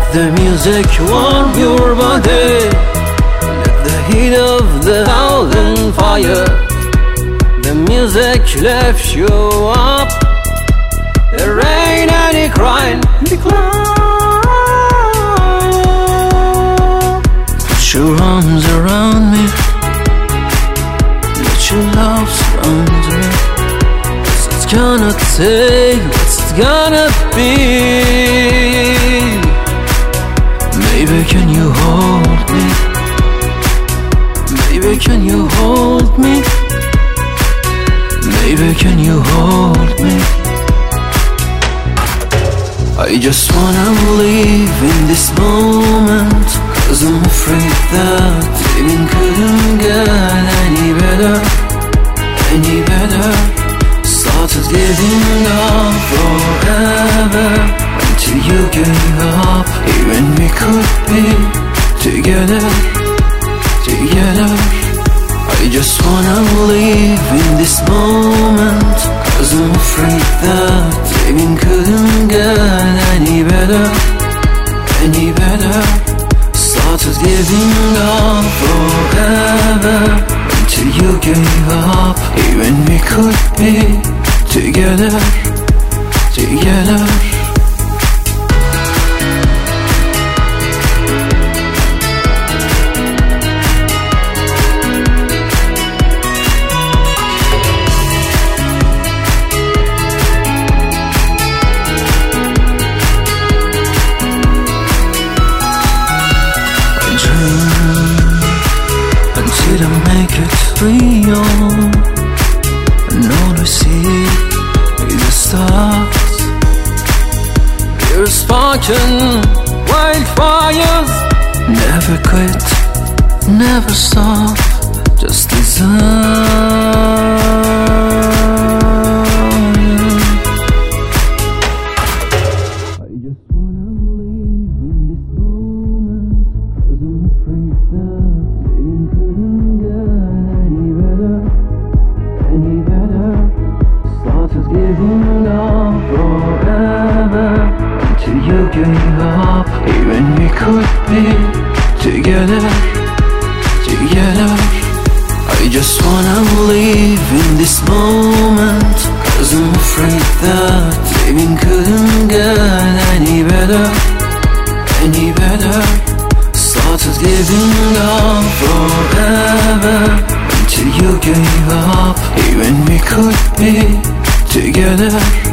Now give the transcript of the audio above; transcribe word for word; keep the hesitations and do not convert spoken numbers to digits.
the music warm your body. Let the heat of the thousand fire. The music lifts you up. There ain't any crying. Put your arms around me. Let your love surround me. What's it gonna take? What's it gonna be? Baby, can you hold me? Baby, can you hold me? Baby, can you hold me? I just wanna live in this moment, 'cause I'm afraid that living couldn't get any better, any better. Started giving up forever until you gave up. Even we could be together, together. I just wanna live in this moment, 'cause I'm afraid that living couldn't get any better, any better. Started giving up forever until you gave up. Even we could be together, together. Until I make it real, and all we see is the stars. We're sparking wildfires. Never quit, never stop, just desire. I just wanna live in this moment, 'cause I'm afraid that living couldn't get any better, any better. Started giving up forever until you gave up. Even we could be together, together. I just wanna live in this moment, 'cause I'm afraid that living couldn't get any better, any better. Started giving up forever until you gave up. Even we could be together.